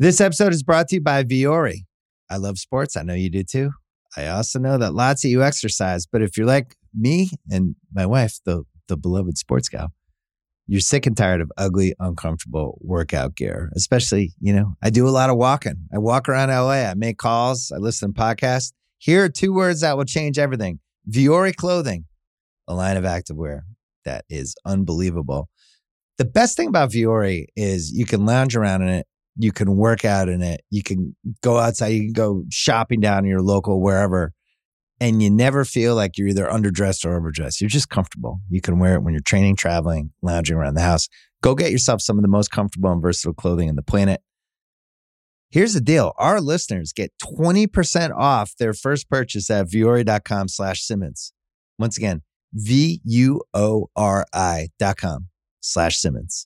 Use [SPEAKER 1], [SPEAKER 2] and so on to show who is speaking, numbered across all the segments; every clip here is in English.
[SPEAKER 1] This episode is brought to you by Vuori. I love sports. I know you do too. I also know that lots of you exercise, but if you're like me and my wife, the beloved sports gal, you're sick and tired of ugly, uncomfortable workout gear. Especially, I do a lot of walking. I walk around LA. I make calls. I listen to podcasts. Here are two words that will change everything. Vuori Clothing, a line of activewear that is unbelievable. The best thing about Vuori is you can lounge around in it. You can work out in it. You can go outside. You can go shopping down in your local wherever. And you never feel like you're either underdressed or overdressed. You're just comfortable. You can wear it when you're training, traveling, lounging around the house. Go get yourself some of the most comfortable and versatile clothing on the planet. Here's the deal. Our listeners get 20% off their first purchase at vuori.com/Simmons. Once again, VUORI.com/Simmons.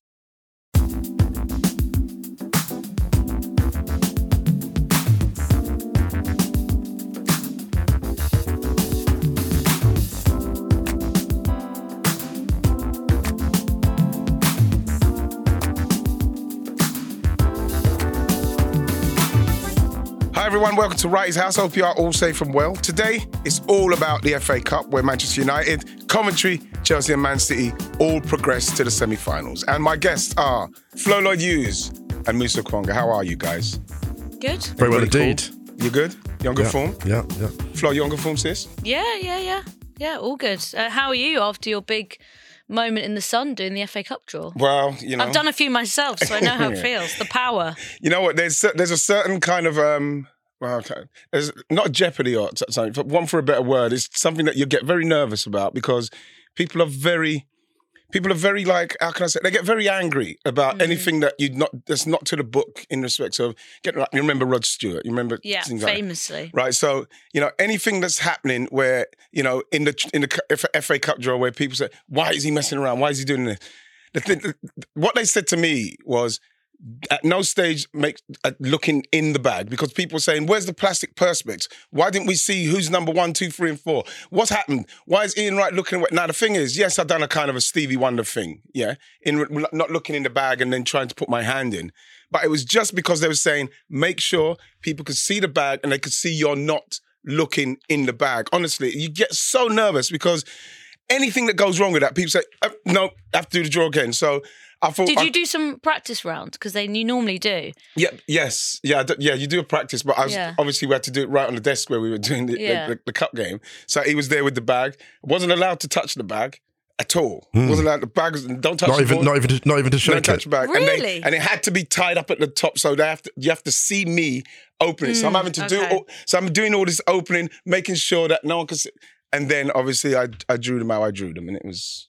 [SPEAKER 2] Hi everyone, welcome to Wrighty's House. Hope you are all safe and well. Today, it's all about the FA Cup, where Manchester United, Coventry, Chelsea and Man City all progressed to the semi-finals. And my guests are Flo Lloyd-Hughes and Musa Okwonga. How are you guys?
[SPEAKER 3] Good.
[SPEAKER 4] Very well indeed.
[SPEAKER 2] Cool? You good? You on good form?
[SPEAKER 4] Yeah.
[SPEAKER 2] Flo, you on good form, sis?
[SPEAKER 3] Yeah, all good. How are you after your big moment in the sun doing the FA Cup draw?
[SPEAKER 2] Well,
[SPEAKER 3] I've done a few myself, so I know how it feels. The power.
[SPEAKER 2] You know what? There's a certain kind of there's not jeopardy or something, but one for a better word, it's something that you get very nervous about because people are very like, how can I say, they get very angry about anything that's not to the book in respect of you remember Rod Stewart, you remember
[SPEAKER 3] famously.
[SPEAKER 2] Right, so anything that's happening where in the FA Cup draw where people say, why is he messing around, why is he doing this, what they said to me was, at no stage make looking in the bag, because people were saying, where's the plastic perspex? Why didn't we see who's number 1, 2, 3 and 4? What's happened? Why is Ian Wright looking away? Now the thing is, yes, I've done a kind of a Stevie Wonder thing, in not looking in the bag and then trying to put my hand in. But it was just because they were saying, make sure people could see the bag and they could see you're not looking in the bag. Honestly, you get so nervous because anything that goes wrong with that, people say, no, I have to do the draw again. So I thought,
[SPEAKER 3] did you do some practice round? Because you normally do.
[SPEAKER 2] Yeah, yes. Yeah, you do a practice, but obviously we had to do it right on the desk where we were doing the cup game. So he was there with the bag. Wasn't allowed to touch the bag at all. Wasn't allowed, the bag, don't touch the ball. Not even to shake it. Don't touch the bag.
[SPEAKER 3] Really?
[SPEAKER 2] And it had to be tied up at the top, so you have to see me open it. So I'm having to I'm doing all this opening, making sure that no one can see. And then obviously I drew them how I drew them, and it was,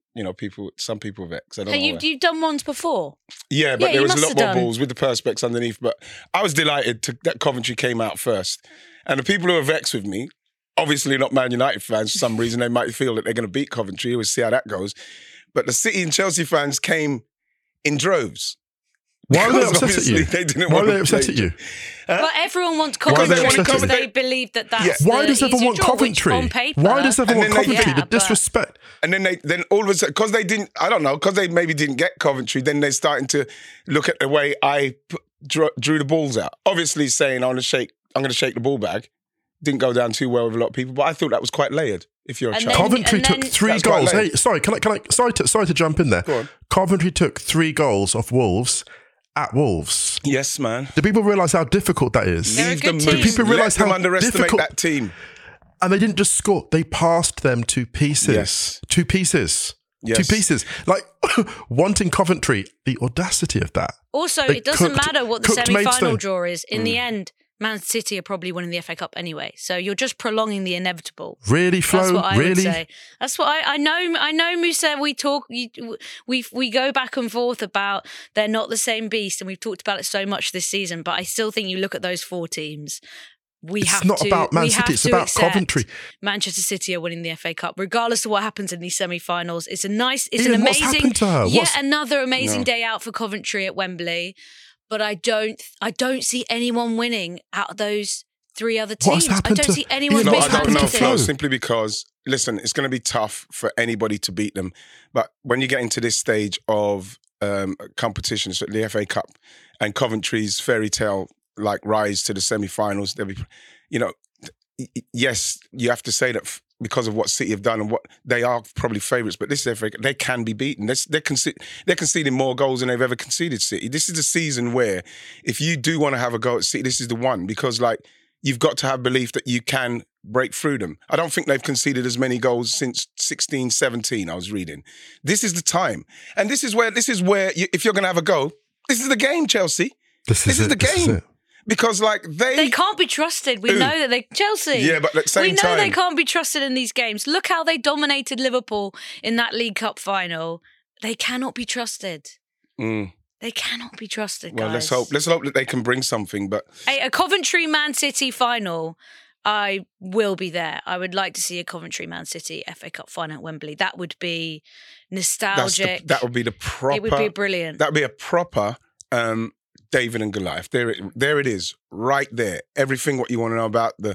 [SPEAKER 2] some people vex.
[SPEAKER 3] You've done ones before?
[SPEAKER 2] Yeah, but there was a lot more balls with the perspex underneath. But I was delighted that Coventry came out first. And the people who are vexed with me, obviously not Man United fans, for some reason they might feel that they're going to beat Coventry. We'll see how that goes. But the City and Chelsea fans came in droves.
[SPEAKER 4] Why are they upset at you? Why are they upset at you?
[SPEAKER 3] But everyone wants Coventry because they believe that's
[SPEAKER 4] Why does everyone want Coventry?
[SPEAKER 3] On paper,
[SPEAKER 4] why does everyone want Coventry? The disrespect.
[SPEAKER 2] And then all of a sudden, because they didn't, I don't know, because they maybe didn't get Coventry, then they're starting to look at the way I drew the balls out. Obviously saying I'm going to shake the ball bag. Didn't go down too well with a lot of people, but I thought that was quite layered. If you're a child.
[SPEAKER 4] Coventry took 3 goals. Hey, sorry, sorry to jump in there.
[SPEAKER 2] Go on.
[SPEAKER 4] Coventry took 3 goals off Wolves. At Wolves.
[SPEAKER 2] Yes, man.
[SPEAKER 4] Do people realise how difficult that is?
[SPEAKER 2] Leave them
[SPEAKER 3] team.
[SPEAKER 2] move.
[SPEAKER 4] Do people realise how
[SPEAKER 2] underestimate
[SPEAKER 4] difficult
[SPEAKER 2] that team?
[SPEAKER 4] And they didn't just score; they passed them to pieces.
[SPEAKER 2] Yes.
[SPEAKER 4] 2 pieces.
[SPEAKER 2] Yes.
[SPEAKER 4] 2 pieces. Like wanting Coventry, the audacity of that.
[SPEAKER 3] Also, it doesn't matter what the semi-final draw is. In the end, Man City are probably winning the FA Cup anyway. So you're just prolonging the inevitable.
[SPEAKER 4] Really, Flo?
[SPEAKER 3] That's what I
[SPEAKER 4] really?
[SPEAKER 3] would say. That's what I know. I know, Musa, we talk, we go back and forth about they're not the same beast, and we've talked about it so much this season, but I still think you look at those 4 teams,
[SPEAKER 4] it's not about Man City, it's about Coventry.
[SPEAKER 3] Manchester City are winning the FA Cup, regardless of what happens in these semi-finals. It's an
[SPEAKER 4] Ian,
[SPEAKER 3] amazing,
[SPEAKER 4] what's happened to her?
[SPEAKER 3] Another amazing day out for Coventry at Wembley. But I don't see anyone winning out of those 3 other teams.
[SPEAKER 4] I don't
[SPEAKER 3] see anyone
[SPEAKER 2] No,
[SPEAKER 3] winning.
[SPEAKER 2] I don't know, Flo, simply because, listen, it's going to be tough for anybody to beat them. But when you get into this stage of competition, so the FA Cup, and Coventry's fairy tale like rise to the semi-finals. Yes, you have to say that because of what City have done and what they are probably favourites, but this is FA, they can be beaten. They're conceding more goals than they've ever conceded, City. This is the season where if you do want to have a go at City, this is the one, because like you've got to have belief that you can break through them. I don't think they've conceded as many goals since 16, 17, I was reading. This is the time. And this is where if you're going to have a go, this is the game, Chelsea. This is the game. Because like they
[SPEAKER 3] can't be trusted. We know that Chelsea.
[SPEAKER 2] Yeah, but at the same time,
[SPEAKER 3] we know they can't be trusted in these games. Look how they dominated Liverpool in that League Cup final. They cannot be trusted. They cannot be trusted, guys.
[SPEAKER 2] Well, let's hope that they can bring something. But
[SPEAKER 3] a Coventry Man City final, I will be there. I would like to see a Coventry Man City FA Cup final at Wembley. That would be nostalgic.
[SPEAKER 2] That would be the proper.
[SPEAKER 3] It would be brilliant.
[SPEAKER 2] That would be a proper David and Goliath. There it is, right there. Everything what you want to know about the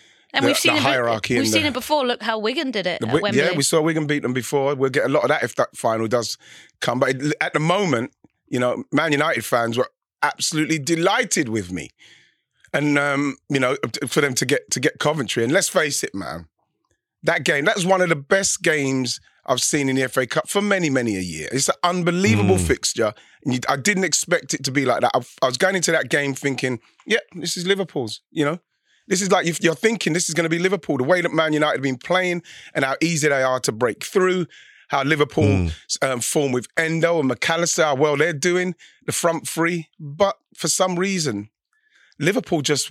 [SPEAKER 2] hierarchy.
[SPEAKER 3] We've seen it before. Look how Wigan did it at Wembley.
[SPEAKER 2] Yeah, we saw Wigan beat them before. We'll get a lot of that if that final does come. But at the moment, Man United fans were absolutely delighted with me. And, for them to get Coventry. And let's face it, man, that game, that's one of the best games I've seen in the FA Cup for many, many a year. It's an unbelievable fixture. And I didn't expect it to be like that. I was going into that game thinking, yeah, this is Liverpool's, This is like, you're thinking this is going to be Liverpool. The way that Man United have been playing and how easy they are to break through, how Liverpool form with Endo and McAllister, how well they're doing, the front three. But for some reason, Liverpool just,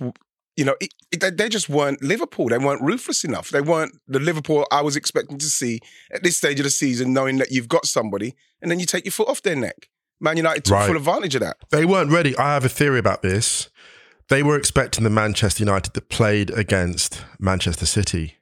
[SPEAKER 2] they just weren't Liverpool. They weren't ruthless enough. They weren't the Liverpool I was expecting to see at this stage of the season, knowing that you've got somebody and then you take your foot off their neck. Man United took full advantage of that.
[SPEAKER 4] They weren't ready. I have a theory about this. They were expecting the Manchester United that played against Manchester City.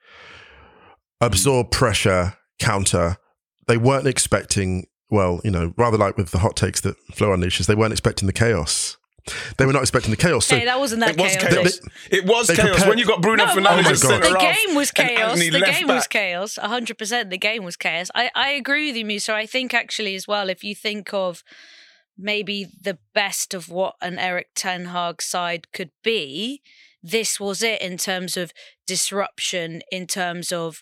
[SPEAKER 4] Absorb pressure, counter. They weren't expecting, rather like with the hot takes that Flo unleashes, they weren't expecting the chaos. They were not expecting the chaos.
[SPEAKER 3] Hey, that wasn't that chaos.
[SPEAKER 2] It was chaos. When you got Bruno Fernandes
[SPEAKER 3] the game was chaos. The game was chaos. 100%. The game was chaos. I agree with you, Musa. I think actually as well, if you think of maybe the best of what an Erik ten Hag side could be, this was it in terms of disruption, in terms of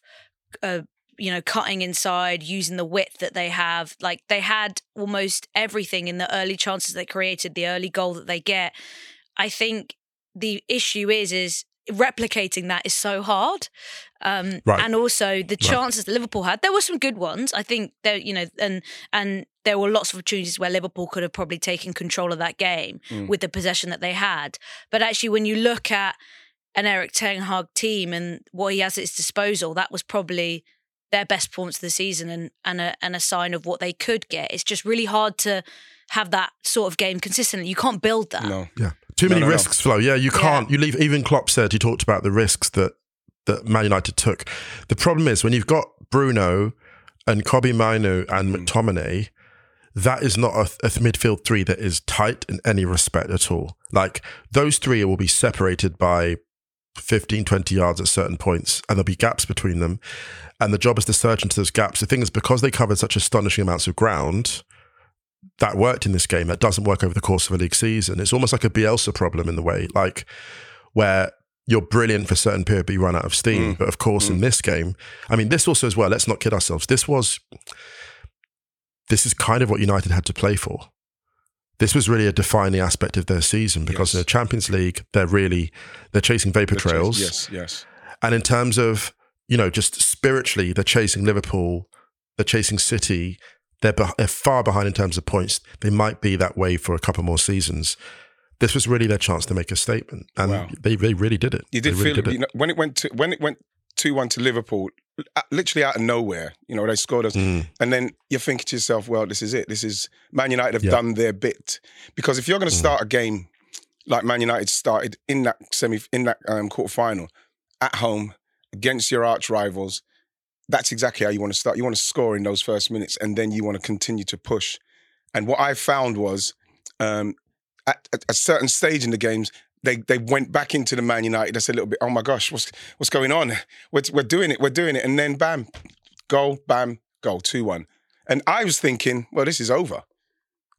[SPEAKER 3] cutting inside, using the width that they have. Like they had almost everything in the early chances they created, the early goal that they get. I think the issue is replicating that is so hard. And also the chances that Liverpool had, there were some good ones. I think there, and there were lots of opportunities where Liverpool could have probably taken control of that game with the possession that they had. But actually, when you look at an Erik ten Hag team and what he has at his disposal, that was probably their best performance of the season and a sign of what they could get. It's just really hard to have that sort of game consistently. You can't build that.
[SPEAKER 2] No.
[SPEAKER 4] Yeah. Too many risks, Flo. Yeah, you can't. You leave. Even Klopp said, he talked about the risks that Man United took. The problem is when you've got Bruno and Kobbie Mainoo and McTominay, that is not a midfield three that is tight in any respect at all. Like those three will be separated by 15, 20 yards at certain points, and there'll be gaps between them. And the job is to search into those gaps. The thing is, because they covered such astonishing amounts of ground, that worked in this game. That doesn't work over the course of a league season. It's almost like a Bielsa problem in the way, like where you're brilliant for a certain period, but you run out of steam. But of course, in this game, I mean, this also as well, let's not kid ourselves. This is kind of what United had to play for. This was really a defining aspect of their season because in the Champions League, they're chasing vapor trails.
[SPEAKER 2] Yes.
[SPEAKER 4] And in terms of, just spiritually, they're chasing Liverpool, they're chasing City. They're far behind in terms of points. They might be that way for a couple more seasons. This was really their chance to make a statement, and they really did it.
[SPEAKER 2] You did feel it. When it went 2-1 to Liverpool, literally out of nowhere. They scored us, and then you're thinking to yourself, "Well, this is it. This is Man United have done their bit." Because if you're going to start a game like Man United started in that quarterfinal at home against your arch rivals, that's exactly how you want to start. You want to score in those first minutes, and then you want to continue to push. And what I found was, at a certain stage in the games, they went back into the Man United. That's a little bit, oh my gosh, what's going on? We're doing it. And then bam, goal, 2-1. And I was thinking, well, this is over.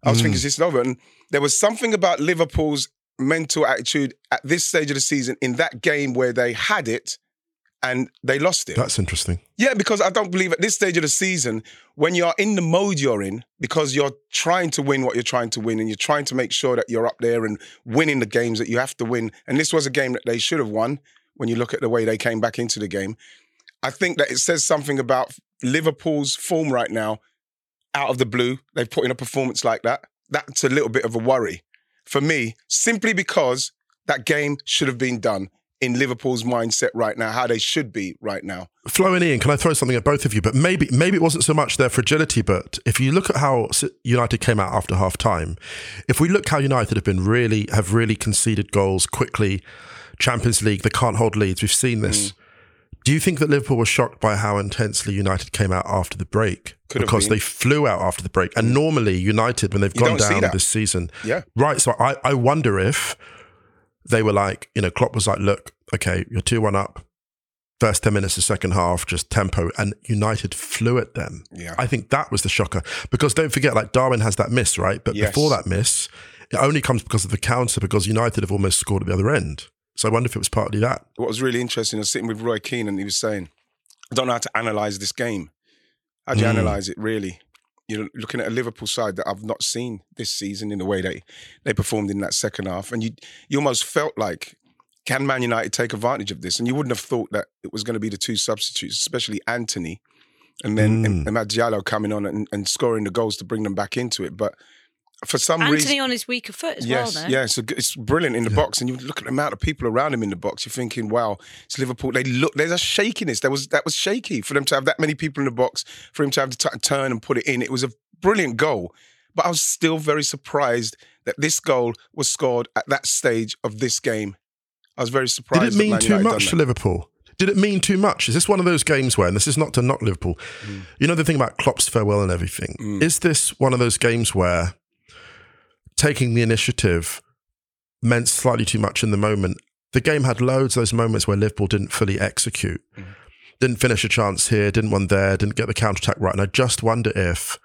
[SPEAKER 2] I was thinking, this is over. And there was something about Liverpool's mental attitude at this stage of the season in that game where they had it and they lost it.
[SPEAKER 4] That's interesting.
[SPEAKER 2] Yeah, because I don't believe at this stage of the season, when you're in the mode you're in, because you're trying to win what you're trying to win and you're trying to make sure that you're up there and winning the games that you have to win. And this was a game that they should have won when you look at the way they came back into the game. I think that it says something about Liverpool's form right now out of the blue. They've put in a performance like that. That's a little bit of a worry for me, simply because that game should have been done in Liverpool's mindset right now, how they should be right now.
[SPEAKER 4] Flo and Ian, can I throw something at both of you? But maybe it wasn't so much their fragility, but if you look at how United came out after half time, if we look how United have really conceded goals quickly, Champions League, they can't hold leads. We've seen this. Do you think that Liverpool was shocked by how intensely United came out after the break? Because they flew out after the break. And normally United, when they've gone down this season, right, so I wonder if they were like, Klopp was like, look, okay, you're 2-1 up. First 10 minutes of second half, just tempo. And United flew at them. Yeah. I think that was the shocker. Because don't forget, like Darwin has that miss, right? But before that miss, it only comes because of the counter, because United have almost scored at the other end. So I wonder if it was partly that.
[SPEAKER 2] What was really interesting, I was sitting with Roy Keane and he was saying, I don't know how to analyse this game. How do you analyse it, really? You're looking at a Liverpool side that I've not seen this season in the way they performed in that second half. And you almost felt like, can Man United take advantage of this? And you wouldn't have thought that it was going to be the two substitutes, especially Anthony, and then Amad Diallo coming on and scoring the goals to bring them back into it. But for some reason...
[SPEAKER 3] Anthony on his weaker foot as well, though.
[SPEAKER 2] Yeah, it's brilliant in the box. And you look at the amount of people around him in the box, you're thinking, wow, it's Liverpool. There's a shakiness. That was shaky for them to have that many people in the box, for him to have to turn and put it in. It was a brilliant goal. But I was still very surprised that this goal was scored at that stage of this game. I was very surprised.
[SPEAKER 4] Did it mean too much for Liverpool? Did it mean too much? Is this one of those games where, and this is not to knock Liverpool, you know the thing about Klopp's farewell and everything, is this one of those games where taking the initiative meant slightly too much in the moment? The game had loads of those moments where Liverpool didn't fully execute, didn't finish a chance here, didn't one there, didn't get the counter-attack right. And I just wonder if,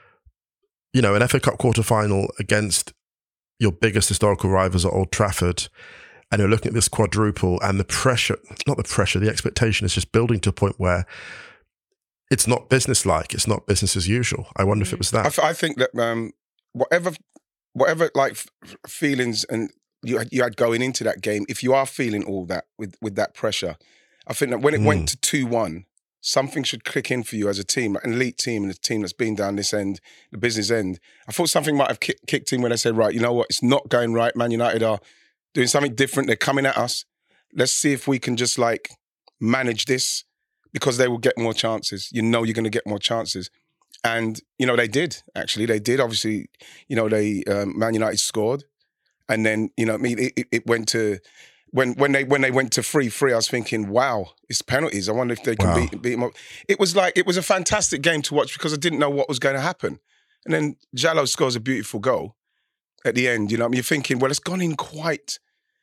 [SPEAKER 4] an FA Cup quarter-final against your biggest historical rivals at Old Trafford, and you're looking at this quadruple and the expectation is just building to a point where it's not business-like, it's not business as usual. I wonder if it was that.
[SPEAKER 2] I think that whatever like feelings and you had going into that game, if you are feeling all that with that pressure, I think that when it went to 2-1, something should click in for you as a team, an elite team and a team that's been down this end, the business end. I thought something might have kicked in when they said, right, you know what, it's not going right. Man United are doing something different. They're coming at us. Let's see if we can just manage this, because they will get more chances. You're going to get more chances. And, they did, actually. They did. Obviously, Man United scored. And then, it went to, when they went to 3-3, I was thinking, wow, it's penalties. I wonder if they can beat them up. It was a fantastic game to watch because I didn't know what was going to happen. And then Diallo scores a beautiful goal at the end. You're thinking, well, it's gone in quite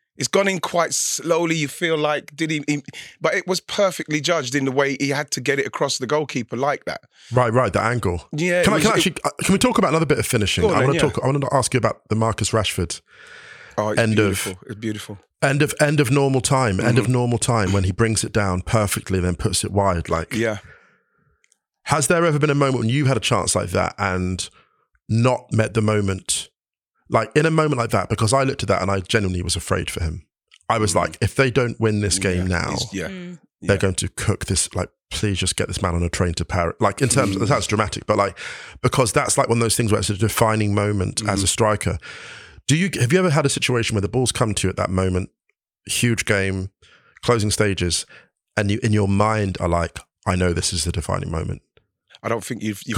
[SPEAKER 2] slowly. You feel like, but it was perfectly judged in the way he had to get it across the goalkeeper like that. Right, the
[SPEAKER 4] angle.
[SPEAKER 2] Yeah.
[SPEAKER 4] Can we talk about another bit of finishing? I want to ask you about the Marcus Rashford.
[SPEAKER 2] Oh, it's beautiful.
[SPEAKER 4] End of normal time. End of normal time when he brings it down perfectly and then puts it wide. Has there ever been a moment when you had a chance like that and not met the moment? Like in a moment like that, because I looked at that and I genuinely was afraid for him. I was like, if they don't win this game now, they're going to cook this. Like, please just get this man on a train to Paris. Like in terms of, that's dramatic, but because that's like one of those things where it's a defining moment as a striker. Have you ever had a situation where the ball's come to you at that moment, huge game, closing stages, and you in your mind are like, I know this is the defining moment?
[SPEAKER 2] I don't think you've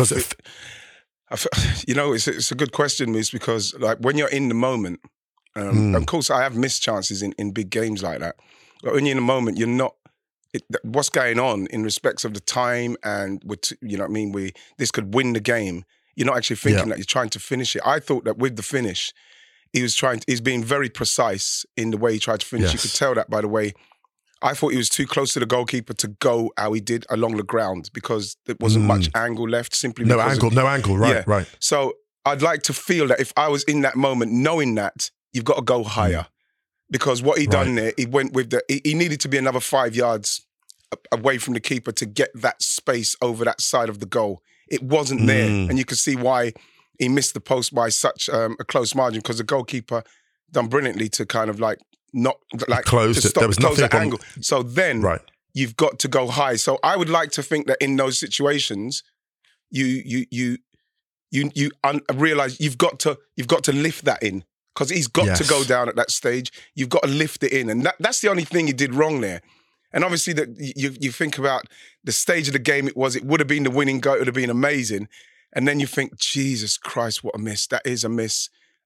[SPEAKER 2] it's a good question, Moose, because when you're in the moment, of course I have missed chances in big games like that, but when you're in the moment, you're not, what's going on in respects of the time and, this could win the game. You're not actually thinking that you're trying to finish it. I thought that with the finish, he's being very precise in the way he tried to finish. Yes. You could tell that by the way. I thought he was too close to the goalkeeper to go how he did along the ground because there wasn't much angle left. No angle,
[SPEAKER 4] right.
[SPEAKER 2] So I'd like to feel that if I was in that moment, knowing that you've got to go higher. Because what he done there, he went with he needed to be another 5 yards away from the keeper to get that space over that side of the goal. It wasn't there. And you can see why he missed the post by such a close margin, because the goalkeeper done brilliantly to kind of like not like
[SPEAKER 4] closed it. There was nothing
[SPEAKER 2] that angle. So then you've got to go high. So I would like to think that in those situations, you realize you've got to lift that in, because he's got to go down at that stage. You've got to lift it in, and that's the only thing he did wrong there. And obviously, that you think about the stage of the game it would have been the winning goal. It would have been amazing. And then you think, Jesus Christ, what a miss! That is a miss.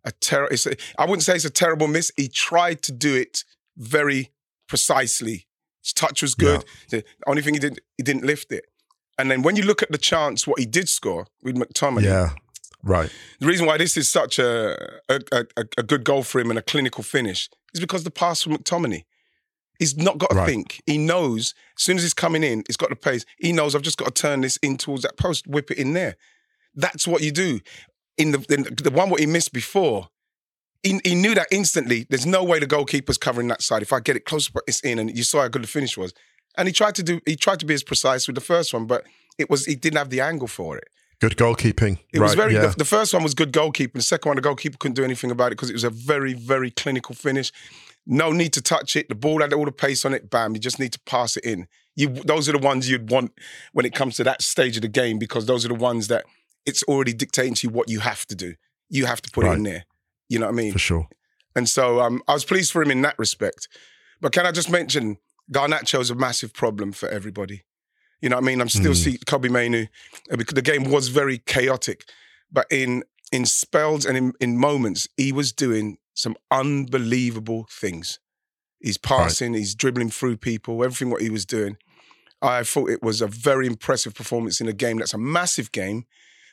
[SPEAKER 2] I wouldn't say it's a terrible miss. He tried to do it very precisely. His touch was good. Yeah. The only thing he didn't lift it. And then when you look at the chance, what he did score with McTominay.
[SPEAKER 4] Right.
[SPEAKER 2] The reason why this is such a good goal for him and a clinical finish is because the pass from McTominay. He's not got to think. He knows as soon as he's coming in, he's got the pace. He knows I've just got to turn this in towards that post, whip it in there. That's what you do. In the one what he missed before, he knew that instantly. There's no way the goalkeeper's covering that side. If I get it close, but it's in, and you saw how good the finish was. And he tried to be as precise with the first one, but he didn't have the angle for it.
[SPEAKER 4] Good goalkeeping.
[SPEAKER 2] It was the first one was good goalkeeping. The second one, the goalkeeper couldn't do anything about it because it was a very, very clinical finish. No need to touch it. The ball had all the pace on it. Bam, you just need to pass it in. Those are the ones you'd want when it comes to that stage of the game, because those are the ones that it's already dictating to you what you have to do. You have to put it in there. You know what I mean?
[SPEAKER 4] For sure.
[SPEAKER 2] And so I was pleased for him in that respect. But can I just mention, Garnacho is a massive problem for everybody. You know what I mean? I'm still seeing Kobbie Mainoo, because the game was very chaotic. But in spells and in moments, he was doing some unbelievable things. He's passing, he's dribbling through people, everything what he was doing. I thought it was a very impressive performance in a game that's a massive game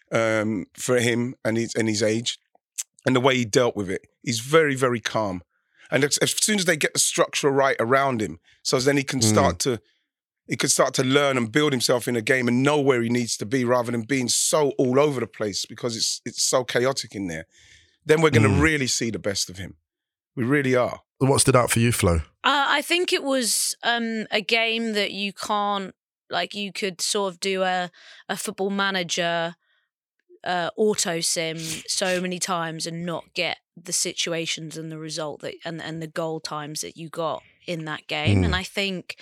[SPEAKER 2] for him and his age. And the way he dealt with it, he's very, very calm. And as soon as they get the structure right around him, so then he can start to learn and build himself in a game and know where he needs to be, rather than being so all over the place because it's so chaotic in there. Then we're going to really see the best of him. We really are.
[SPEAKER 4] What stood out for you, Flo?
[SPEAKER 3] I think it was a game that you can't, like, you could sort of do a Football Manager auto sim so many times and not get the situations and the result that and the goal times that you got in that game. And I think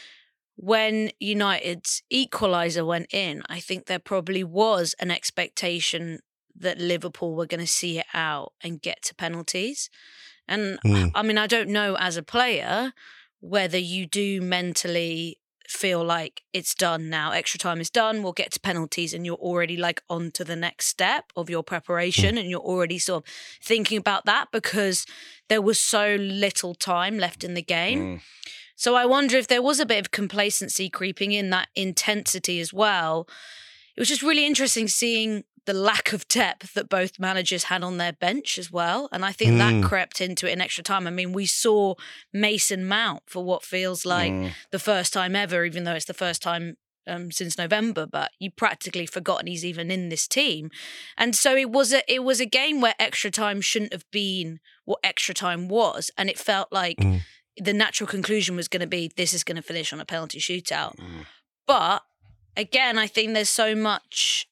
[SPEAKER 3] when United's equaliser went in, I think there probably was an expectation that Liverpool were going to see it out and get to penalties. And I mean, I don't know as a player whether you do mentally feel like it's done now, extra time is done, we'll get to penalties, and you're already like on to the next step of your preparation and you're already sort of thinking about that because there was so little time left in the game. So I wonder if there was a bit of complacency creeping in, that intensity as well. It was just really interesting seeing the lack of depth that both managers had on their bench as well. And I think that crept into it in extra time. I mean, we saw Mason Mount for what feels like the first time ever, even though it's the first time since November, but you practically forgotten he's even in this team. And so it was a game where extra time shouldn't have been what extra time was. And it felt like the natural conclusion was going to be, this is going to finish on a penalty shootout. But again, I think there's so much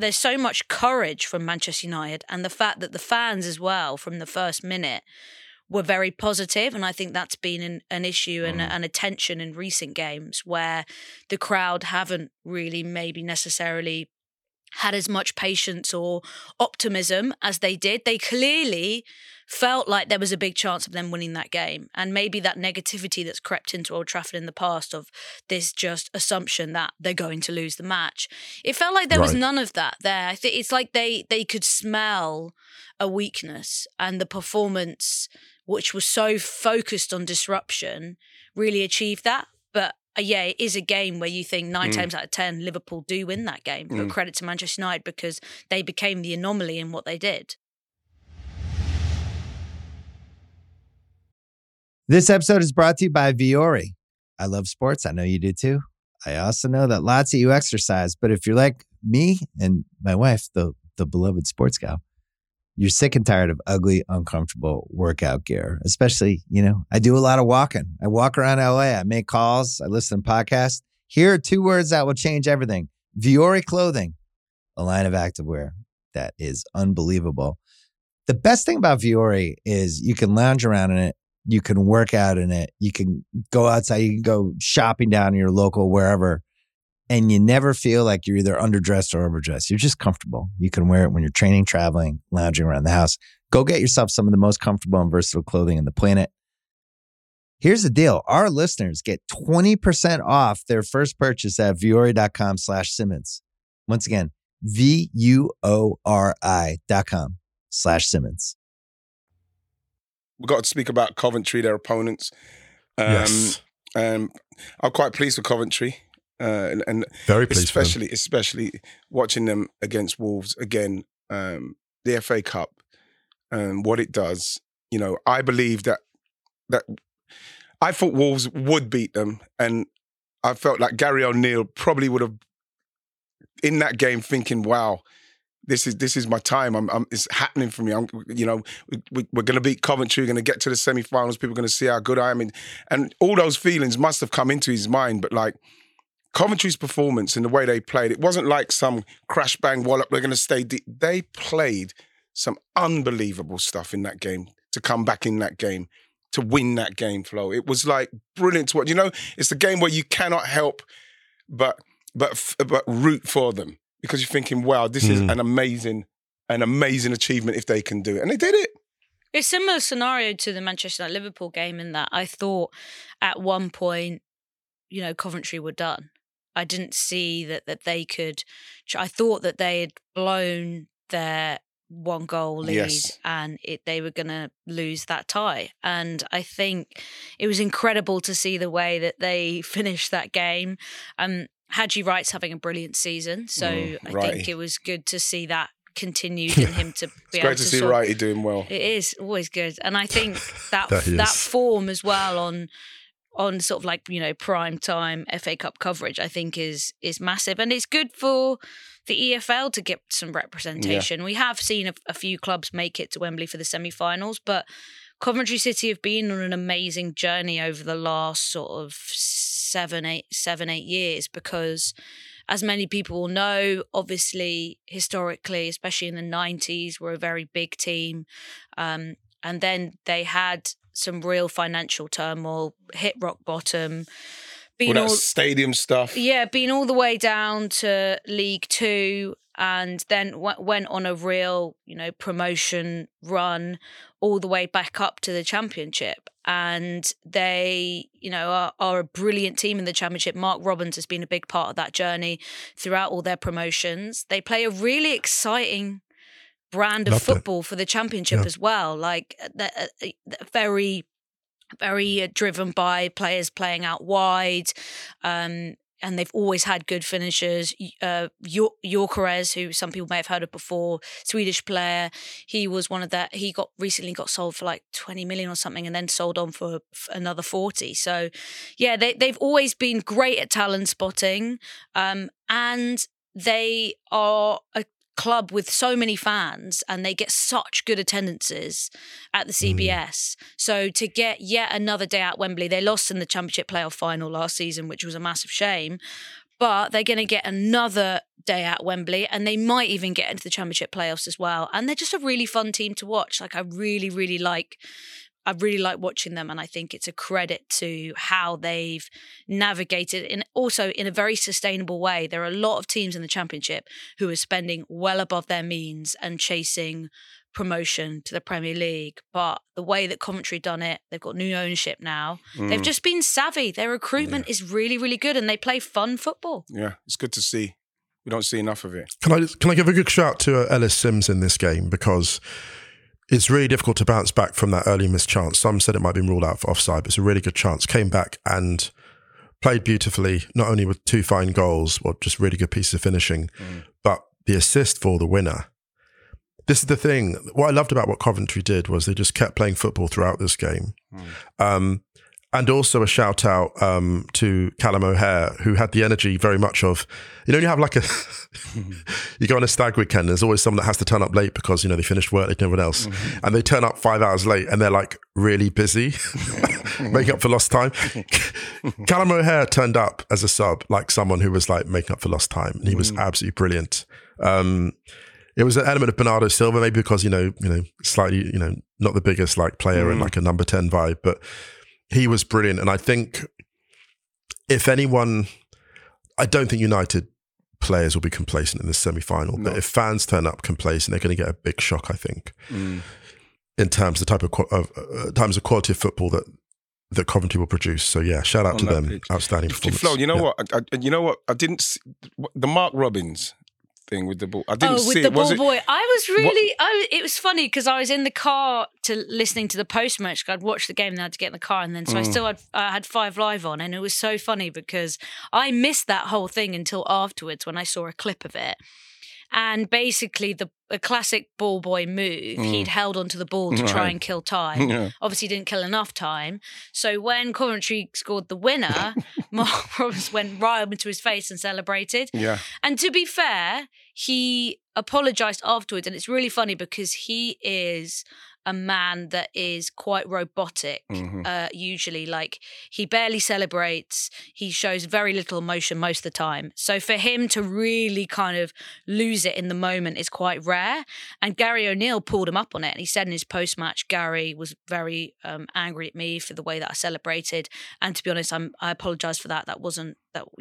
[SPEAKER 3] courage from Manchester United, and the fact that the fans as well from the first minute were very positive. And I think that's been an issue and a tension in recent games where the crowd haven't really maybe necessarily had as much patience or optimism as they did. They clearly felt like there was a big chance of them winning that game. And maybe that negativity that's crept into Old Trafford in the past of this just assumption that they're going to lose the match. It felt like there was none of that there. I think it's like they could smell a weakness, and the performance, which was so focused on disruption, really achieved that. But yeah, it is a game where you think 9 times out of 10, Liverpool do win that game. But credit to Manchester United because they became the anomaly in what they did.
[SPEAKER 1] This episode is brought to you by Vuori. I love sports. I know you do too. I also know that lots of you exercise, but if you're like me and my wife, the beloved sports gal, You're sick and tired of ugly, uncomfortable workout gear, especially, I do a lot of walking. I walk around LA. I make calls. I listen to podcasts. Here are 2 words that will change everything. Vuori Clothing, a line of activewear that is unbelievable. The best thing about Vuori is you can lounge around in it. You can work out in it. You can go outside. You can go shopping down in your local wherever. And you never feel like you're either underdressed or overdressed. You're just comfortable. You can wear it when you're training, traveling, lounging around the house. Go get yourself some of the most comfortable and versatile clothing on the planet. Here's the deal. Our listeners get 20% off their first purchase at vuori.com/Simmons. Once again, VUORI.com/Simmons.
[SPEAKER 2] We've got to speak about Coventry, their opponents.
[SPEAKER 4] Yes.
[SPEAKER 2] I'm quite pleased with Coventry. And
[SPEAKER 4] very pleased,
[SPEAKER 2] especially watching them against Wolves again, the FA Cup, what it does. I believe that I thought Wolves would beat them, and I felt like Gary O'Neill probably would have in that game thinking, "Wow, this is my time. It's happening for me. We're going to beat Coventry. We're going to get to the semi-finals. People are going to see how good I am." And all those feelings must have come into his mind, but like. Coventry's performance and the way they played, it wasn't like some crash bang wallop, they're going to stay deep. They played some unbelievable stuff in that game to come back in that game, to win that game, Flo. It was like brilliant to watch. It's the game where you cannot help but root for them because you're thinking, wow, this is an amazing achievement if they can do it. And they did it.
[SPEAKER 3] It's a similar scenario to the Manchester-Liverpool game in that I thought at one point, Coventry were done. I didn't see that they could. I thought that they had blown their 1-goal lead and they were going to lose that tie. And I think it was incredible to see the way that they finished that game. Haji Wright's having a brilliant season, so I think it was good to see that continued in him to be able to.
[SPEAKER 2] It's great to see Wrighty doing well.
[SPEAKER 3] It is always good, and I think that form as well on sort of like, prime time FA Cup coverage, I think is massive. And it's good for the EFL to get some representation. Yeah. We have seen a few clubs make it to Wembley for the semi-finals, but Coventry City have been on an amazing journey over the last sort of 7-8 years because, as many people will know, obviously, historically, especially in the 90s, we're a very big team. And then they had some real financial turmoil, hit rock bottom.
[SPEAKER 2] Stadium stuff.
[SPEAKER 3] Yeah, been all the way down to League Two and then went on a real, promotion run all the way back up to the Championship. And they, are a brilliant team in the Championship. Mark Robbins has been a big part of that journey throughout all their promotions. They play a really exciting brand of football for the Championship as well, like very, very driven by players playing out wide, and they've always had good finishers. Gyökeres, who some people may have heard of before, Swedish player, he was one of that. He recently got sold for like 20 million or something, and then sold on for another 40. So, yeah, they've always been great at talent spotting, and they are a club with so many fans and they get such good attendances at the CBS. So to get yet another day at Wembley, they lost in the Championship playoff final last season, which was a massive shame, but they're going to get another day at Wembley and they might even get into the Championship playoffs as well. And they're just a really fun team to watch. Like I really like watching them, and I think it's a credit to how they've navigated and also in a very sustainable way. There are a lot of teams in the Championship who are spending well above their means and chasing promotion to the Premier League. But the way that Coventry done it, they've got new ownership now. They've just been savvy. Their recruitment is really, really good and they play fun football.
[SPEAKER 2] Yeah, it's good to see. We don't see enough of it.
[SPEAKER 4] Can I give a good shout to Ellis Sims in this game, because it's really difficult to bounce back from that early missed chance. Some said it might have been ruled out for offside, but it's a really good chance. Came back and played beautifully, not only with two fine goals, or just really good pieces of finishing, but the assist for the winner. This is the thing. What I loved about what Coventry did was they just kept playing football throughout this game. And And also a shout out to Callum O'Hare, who had the energy very much of, you have like you go on a stag weekend, there's always someone that has to turn up late because, they finished work like everyone else. And they turn up 5 hours late and they're like really busy, making up for lost time. Callum O'Hare turned up as a sub, like someone who was like making up for lost time. And he was absolutely brilliant. It was an element of Bernardo Silva, maybe because, slightly, not the biggest like player and like a number 10 vibe, but he was brilliant. And I think if anyone, I don't think United players will be complacent in the semi-final, but if fans turn up complacent, they're going to get a big shock, I think, in terms of the type of terms of quality of football that Coventry will produce. So yeah, shout out to them. Pitch. Outstanding performance.
[SPEAKER 2] Flo, what? I didn't see the Mark Robins thing with the ball. I didn't see
[SPEAKER 3] with
[SPEAKER 2] it.
[SPEAKER 3] the ball boy. I was really. It was funny because I was in the car listening to the post match. I'd watched the game and I had to get in the car, and then so I had 5 Live on, and it was so funny because I missed that whole thing until afterwards when I saw a clip of it. And basically, a classic ball boy move, he'd held onto the ball to try and kill time. Yeah. Obviously, didn't kill enough time. So when Coventry scored the winner, Mark Robins went right up into his face and celebrated. Yeah. And to be fair, he apologised afterwards. And it's really funny because he is a man that is quite robotic, usually. Like, he barely celebrates. He shows very little emotion most of the time. So for him to really kind of lose it in the moment is quite rare. And Gary O'Neill pulled him up on it. And he said in his post-match, Gary was very angry at me for the way that I celebrated. And to be honest, I apologise for that. That wasn't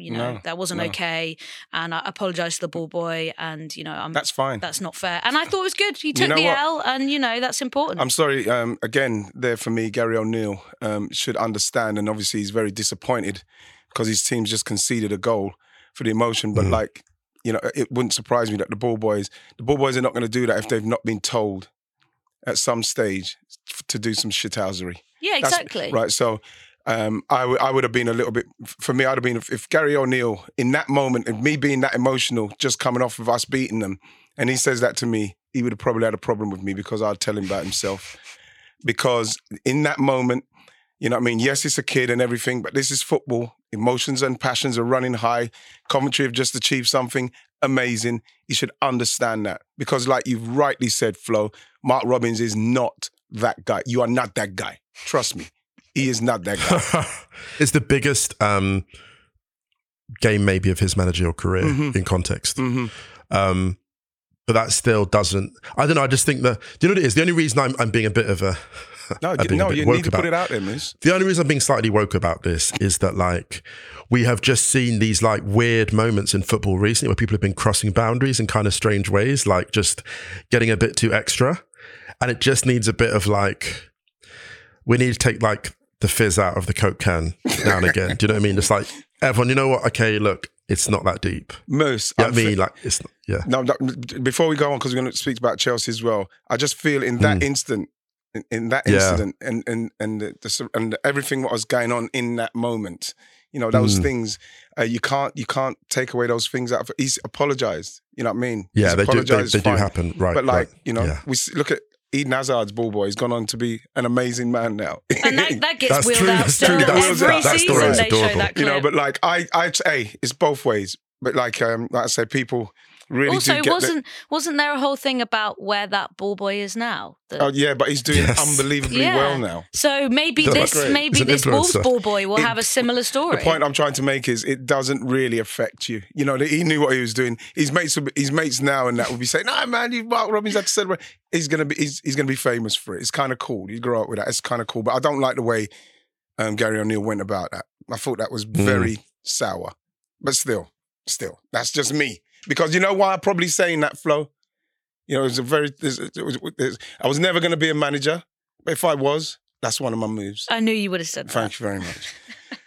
[SPEAKER 3] okay. And I apologise to the ball boy. And,
[SPEAKER 2] that's fine.
[SPEAKER 3] That's not fair. And I thought it was good. He took the L, and, that's important.
[SPEAKER 2] I'm sorry. Again, there for me, Gary O'Neill should understand. And obviously he's very disappointed because his team's just conceded a goal for the emotion. But it wouldn't surprise me that the ball boys are not going to do that if they've not been told at some stage to do some shithousery.
[SPEAKER 3] Yeah, exactly.
[SPEAKER 2] Right. So I would have been a little bit, for me, I'd have been, if Gary O'Neill in that moment, of me being that emotional, just coming off of us beating them, and he says that to me, he would have probably had a problem with me because I'd tell him about himself. Because in that moment, yes, it's a kid and everything, but this is football. Emotions and passions are running high. Coventry have just achieved something amazing. You should understand that. Because like you've rightly said, Flo, Mark Robins is not that guy. You are not that guy. Trust me. He is not that guy.
[SPEAKER 4] It's the biggest game maybe of his managerial career in context. But that still doesn't, I don't know, I just think that, do you know what it is? The only reason I'm being a bit of a,
[SPEAKER 2] you need to put it out there, miss.
[SPEAKER 4] The only reason I'm being slightly woke about this is that like, we have just seen these like weird moments in football recently where people have been crossing boundaries in kind of strange ways, like just getting a bit too extra. And it just needs a bit of like, we need to take like the fizz out of the Coke can now and again. Do you know what I mean? It's like, everyone, you know what? Okay, look, it's not that deep.
[SPEAKER 2] Moose.
[SPEAKER 4] You know what I mean? Like, it's not, yeah.
[SPEAKER 2] No, before we go on, because we're going to speak about Chelsea as well, I just feel in that instant, and everything what was going on in that moment, those things, you can't take away those things out of it. He's apologised. You know what I mean?
[SPEAKER 4] Yeah, they do happen, right?
[SPEAKER 2] But like, we look at Eden Hazard's ball boy. He's gone on to be an amazing man now.
[SPEAKER 3] And that gets wheeled out still. Every season they show that clip.
[SPEAKER 2] But like, it's both ways. But like I said, people really
[SPEAKER 3] also, wasn't there a whole thing about where that ball boy is now?
[SPEAKER 2] But he's doing unbelievably well now.
[SPEAKER 3] So maybe this Wolves ball boy will have a similar story.
[SPEAKER 2] The point I'm trying to make is it doesn't really affect you. He knew what he was doing. His mates now and that would be saying, "Nah, man, Mark Robins had to celebrate." He's gonna be famous for it. It's kind of cool. You grow up with that. It's kind of cool. But I don't like the way Gary O'Neill went about that. I thought that was very sour. But still, that's just me. Because you know why I'm probably saying that, Flo? I was never going to be a manager. But if I was, that's one of my moves.
[SPEAKER 3] I knew you would have said that.
[SPEAKER 2] Thank you very much.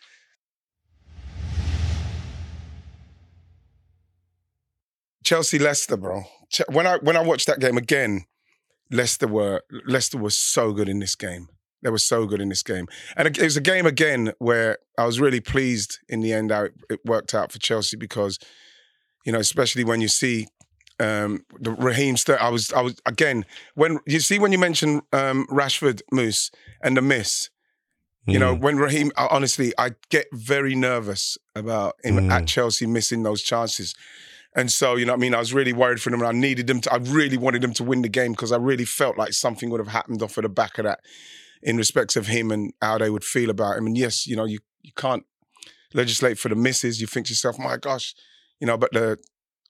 [SPEAKER 2] Chelsea-Leicester, bro. When I watched that game again, Leicester was so good in this game. They were so good in this game. And it was a game again where I was really pleased in the end how it worked out for Chelsea because, especially when you see the Raheem Sterling. I was again when you mentioned Rashford, Moose, and the miss. You know, when Raheem, honestly, I get very nervous about him at Chelsea missing those chances. And so, you know what I mean? I was really worried for them, and I really wanted them to win the game because I really felt like something would have happened off of the back of that in respects of him and how they would feel about him. And yes, you know, you can't legislate for the misses. You think to yourself, my gosh, you know, but the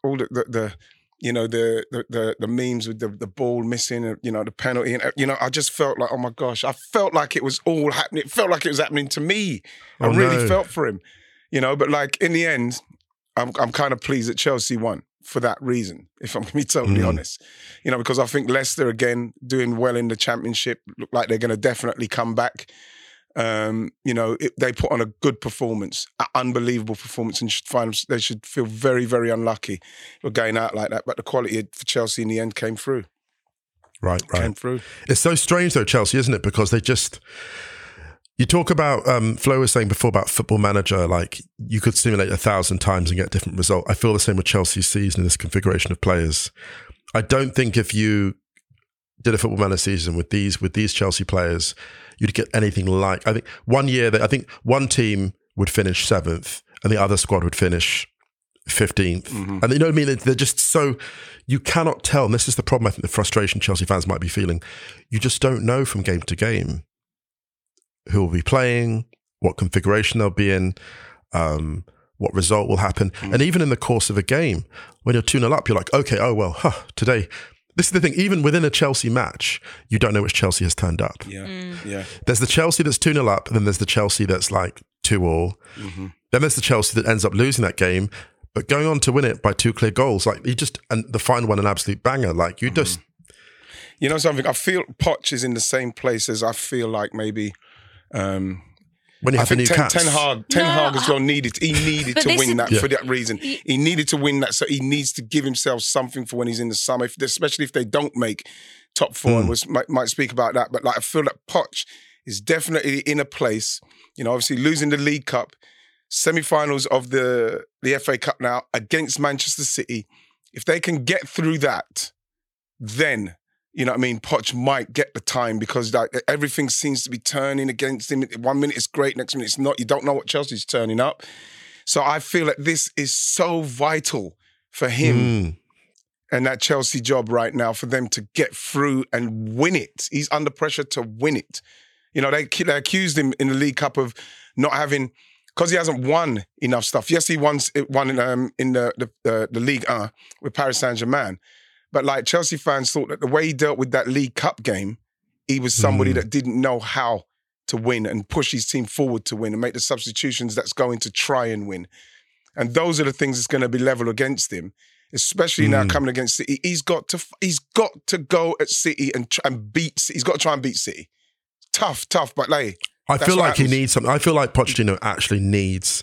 [SPEAKER 2] memes with the ball missing, you know, the penalty, and you know, I just felt like, oh my gosh, I felt like it was all happening. It felt like it was happening to me. I really felt for him, you know. But like in the end, I'm kind of pleased that Chelsea won for that reason. If I'm going to be totally honest, you know, because I think Leicester again doing well in the Championship, look like they're going to definitely come back. You know, they put on a good performance, an unbelievable performance, and they should feel very, very unlucky for going out like that. But the quality for Chelsea in the end came through.
[SPEAKER 4] Right.
[SPEAKER 2] Came through.
[SPEAKER 4] It's so strange though, Chelsea, isn't it? Because they just... You talk about, Flo was saying before about Football Manager, like you could simulate 1,000 times and get a different result. I feel the same with Chelsea's season in this configuration of players. I don't think if you did a Football Manager season with these Chelsea players, you'd get anything like, I think one year, I think one team would finish 7th and the other squad would finish 15th. And you know what I mean? They're just so, you cannot tell. And this is the problem, I think the frustration Chelsea fans might be feeling. You just don't know from game to game who will be playing, what configuration they'll be in, what result will happen. And even in the course of a game, when you're 2-0 up, you're like, okay, oh, well, today, this is the thing, even within a Chelsea match, you don't know which Chelsea has turned up.
[SPEAKER 2] Yeah.
[SPEAKER 4] There's the Chelsea that's 2-0 up, and then there's the Chelsea that's like 2-2. Then there's the Chelsea that ends up losing that game, but going on to win it by 2 clear goals. Like and the final one, an absolute banger. Like you just...
[SPEAKER 2] You know something? I feel Poch is in the same place as I feel like maybe...
[SPEAKER 4] when you have the new Cats.
[SPEAKER 2] Ten Hag as well needed. He needed to win that for that reason. He needed to win that, so he needs to give himself something for when he's in the summer, especially if they don't make top 4. And might speak about that. But like I feel that Poch is definitely in a place. You know, obviously losing the League Cup, semi-finals of the FA Cup now against Manchester City. If they can get through that, then. You know what I mean? Poch might get the time because like, everything seems to be turning against him. 1 minute it's great, next minute it's not. You don't know what Chelsea's turning up. So I feel that this is so vital for him and that Chelsea job right now for them to get through and win it. He's under pressure to win it. You know, they accused him in the League Cup of not having, because he hasn't won enough stuff. Yes, he won in the Ligue 1 with Paris Saint-Germain. But like Chelsea fans thought that the way he dealt with that League Cup game, he was somebody that didn't know how to win and push his team forward to win and make the substitutions that's going to try and win. And those are the things that's going to be level against him, especially now coming against City. He's got to go at City and beat City. He's got to try and beat City. Tough, but like...
[SPEAKER 4] I feel like he needs something. I feel like Pochettino actually needs...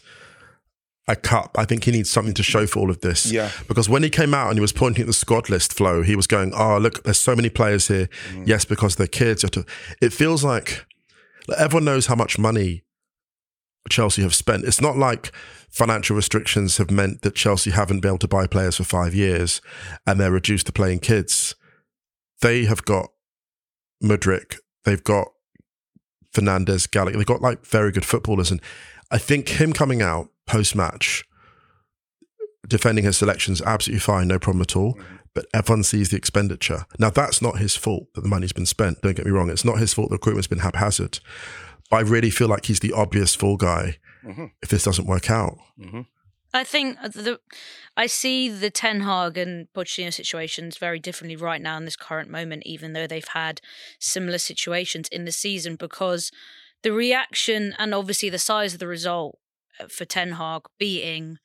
[SPEAKER 4] a cup. I think he needs something to show for all of this.
[SPEAKER 2] Yeah.
[SPEAKER 4] Because when he came out and he was pointing at the squad list, Flo, he was going, oh, look, there's so many players here. Yes, because they're kids. It feels like everyone knows how much money Chelsea have spent. It's not like financial restrictions have meant that Chelsea haven't been able to buy players for 5 years and they're reduced to playing kids. They have got Mudryk, they've got Fernandes, Gallagher, they've got like very good footballers. And I think him coming out post-match, defending his selections, absolutely fine, no problem at all. But everyone sees the expenditure. Now, that's not his fault that the money's been spent. Don't get me wrong. It's not his fault the recruitment's been haphazard. But I really feel like he's the obvious fall guy if this doesn't work out.
[SPEAKER 3] I think I see the Ten Hag and Pochettino situations very differently right now in this current moment, even though they've had similar situations in the season, because the reaction and obviously the size of the result for Ten Hag beating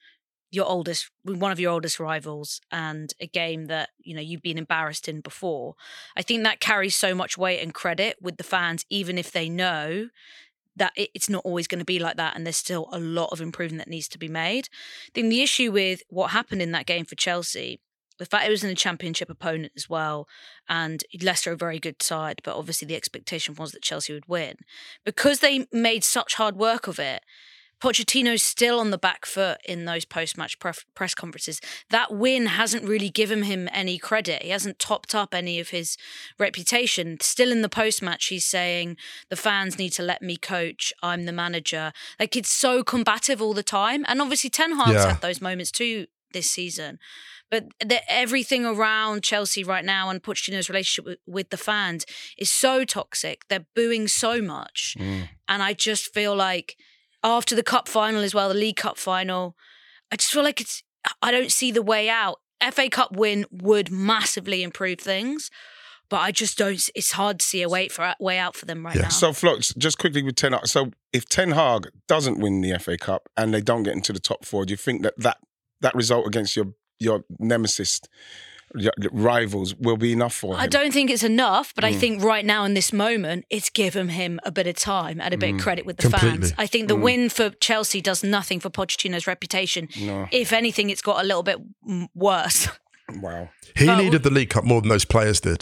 [SPEAKER 3] one of your oldest rivals and a game that, you know, you've been embarrassed in before, I think that carries so much weight and credit with the fans, even if they know that it's not always going to be like that and there's still a lot of improvement that needs to be made. I think the issue with what happened in that game for Chelsea, the fact it was in a Championship opponent as well, and Leicester a very good side, but obviously the expectation was that Chelsea would win. Because they made such hard work of it, Pochettino's still on the back foot in those post-match press conferences. That win hasn't really given him any credit. He hasn't topped up any of his reputation. Still in the post-match, he's saying, the fans need to let me coach. I'm the manager. Like, it's so combative all the time. And obviously Ten Hag's had those moments too this season. But everything around Chelsea right now and Pochettino's relationship with the fans is so toxic. They're booing so much. And I just feel like after the cup final as well, the League Cup final, I just feel like I don't see the way out. FA Cup win would massively improve things, but I just don't, it's hard to see a way out for them right now.
[SPEAKER 2] So Flo, just quickly with Ten Hag. So if Ten Hag doesn't win the FA Cup and they don't get into the top 4, do you think that result against your nemesis, your rivals, will be enough for him?
[SPEAKER 3] I don't think it's enough, but I think right now in this moment, it's given him a bit of time and a bit of credit with the fans. I think the win for Chelsea does nothing for Pochettino's reputation. No. If anything, it's got a little bit worse.
[SPEAKER 2] Wow.
[SPEAKER 4] He needed the League Cup more than those players did.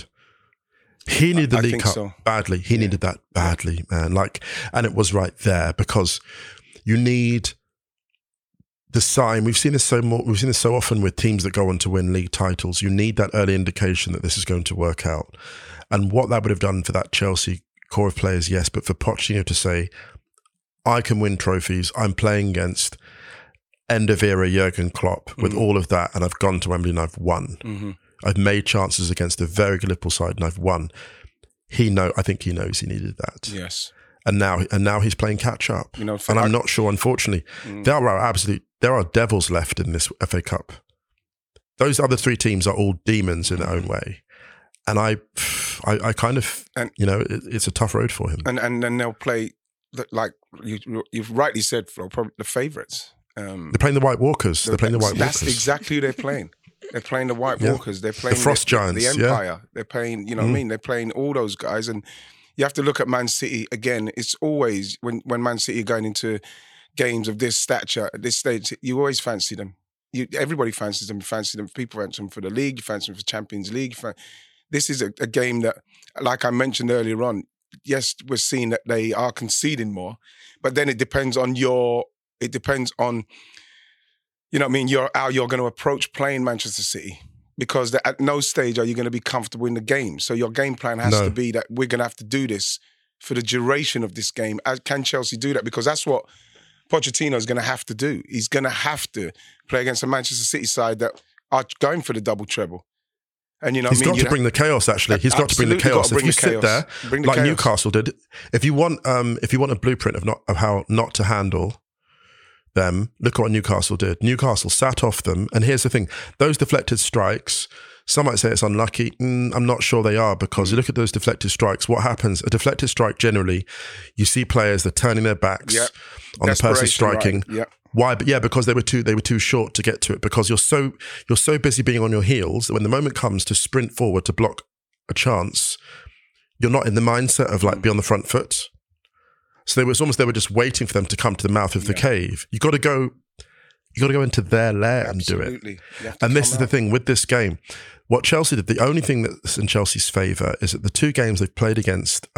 [SPEAKER 4] He needed the League Cup badly. He needed that badly, man. And it was right there, because you need the sign. We've seen this so often with teams that go on to win league titles. You need that early indication that this is going to work out. And what that would have done for that Chelsea core of players, yes, but for Pochettino to say, I can win trophies, I'm playing against end of era Jurgen Klopp with all of that, and I've gone to Wembley and I've won. I've made chances against a very good Liverpool side and I've won. I think he knows he needed that.
[SPEAKER 2] Yes.
[SPEAKER 4] And now he's playing catch up. And I'm not sure, unfortunately, there are devils left in this FA Cup. Those other 3 teams are all demons in their own way. And I kind of, it's a tough road for him.
[SPEAKER 2] And then they'll play, like you've rightly said, Flo, probably the favourites.
[SPEAKER 4] They're playing the White Walkers.
[SPEAKER 2] That's exactly who they're playing. They're playing the White Walkers. They're playing
[SPEAKER 4] the Frost Giants,
[SPEAKER 2] the Empire. Yeah. They're playing, what I mean? They're playing all those guys. And you have to look at Man City again. It's always when Man City are going into games of this stature at this stage, you always fancy them. Everybody fancies them. You fancy them. People fancy them for the league. You fancy them for Champions League. This is a game that, like I mentioned earlier on, yes, we're seeing that they are conceding more, but then it depends on how you're going to approach playing Manchester City, because at no stage are you going to be comfortable in the game. So your game plan has to be that we're going to have to do this for the duration of this game. Can Chelsea do that? Because that's what Pochettino is going to have to do. He's going to have to play against a Manchester City side that are going for the double treble. And
[SPEAKER 4] he's got to bring the chaos. Actually, he's got to bring the chaos. If you sit there like Newcastle did, if you want a blueprint of how not to handle them, look at what Newcastle did. Newcastle sat off them, and here's the thing: those deflected strikes. Some might say it's unlucky. I'm not sure they are, because you look at those deflected strikes. What happens? A deflected strike, generally, you see players that are turning their backs on the person striking.
[SPEAKER 2] Right. Yep.
[SPEAKER 4] Why? But because they were too short to get to it. Because you're so busy being on your heels that when the moment comes to sprint forward to block a chance, you're not in the mindset of be on the front foot. So they were just waiting for them to come to the mouth of the cave. You got to go into their lair and do it. And this is the thing with this game. What Chelsea did, the only thing that's in Chelsea's favour is that the 2 games they've played against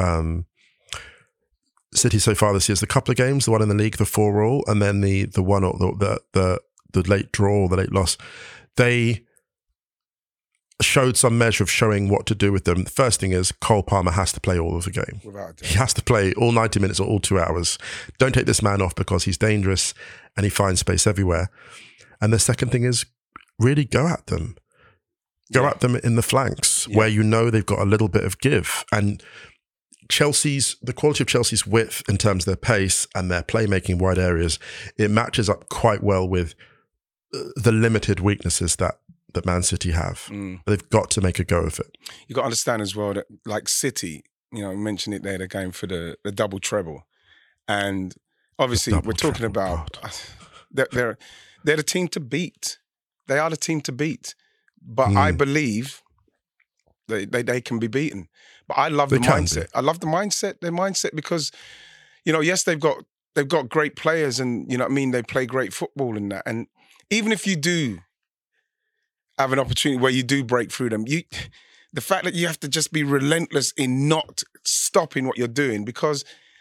[SPEAKER 4] City so far this year is the couple of games, the one in the league, the 4-4, and then the one the late draw, the late loss. They showed some measure of showing what to do with them. The first thing is Cole Palmer has to play all of the game. He has to play all 90 minutes or all 2 hours. Don't take this man off, because he's dangerous and he finds space everywhere. And the second thing is really go at them. Go at them in the flanks where they've got a little bit of give. And the quality of Chelsea's width in terms of their pace and their playmaking wide areas, it matches up quite well with the limited weaknesses that Man City have. They've got to make a go of it.
[SPEAKER 2] You've got to understand as well that, like City, you mentioned it there, they're going for the double treble. And obviously we're talking about they're the team to beat. They are the team to beat. But I believe they can be beaten. But I love the mindset. I love their mindset, because, yes, they've got great players, and they play great football and that. And even if you do have an opportunity where you do break through them, the fact that you have to just be relentless in not stopping what you're doing, because